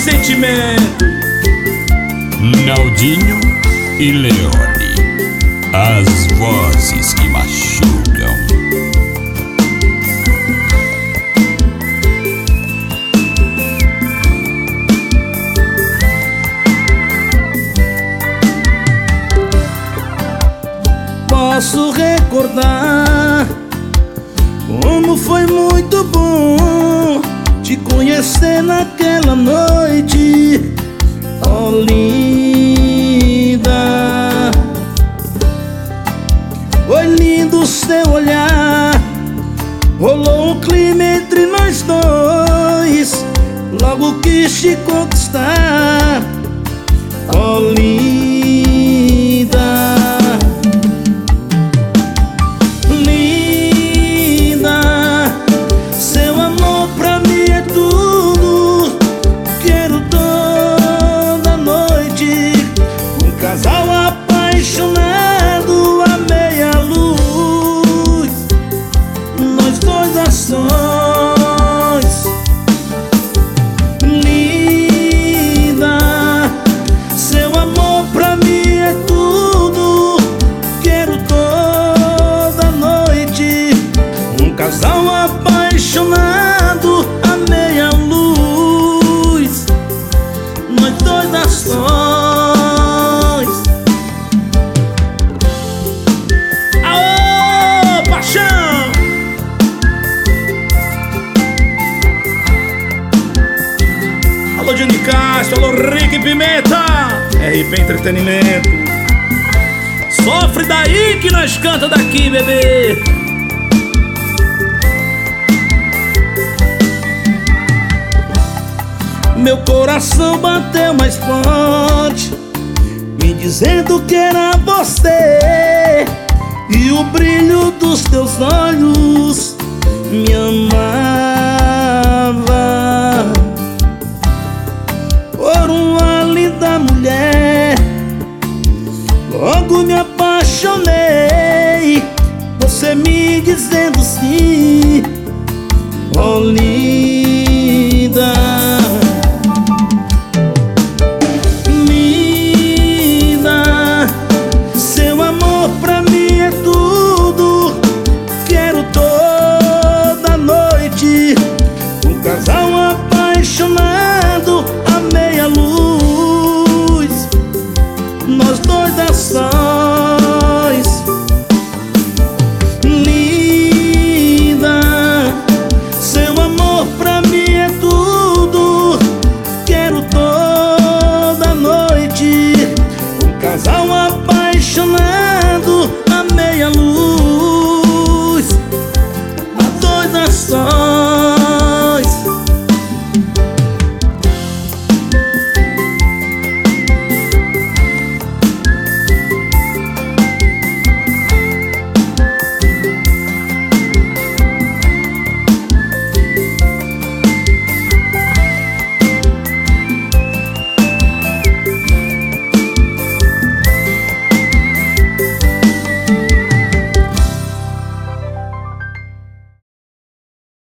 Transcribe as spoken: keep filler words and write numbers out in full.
sentimento. Naldinho e Leone, as vozes que machucam. Posso recordar como foi muito bom te conhecer naquela noite, oh linda. Foi lindo seu olhar, rolou um clima entre nós dois, logo quis te conquistar, oh linda. Casal apaixonado à meia luz, nós dois a sós. Linda, seu amor pra mim é tudo. Quero toda noite um casal apaixonado à meia luz, nós dois a sós. Alô Johnny Castro, alô Rick Pimenta, R P Entretenimento. Sofre daí que nós canta daqui, bebê. Meu coração bateu mais forte, me dizendo que era você, e o brilho dos teus olhos me amava.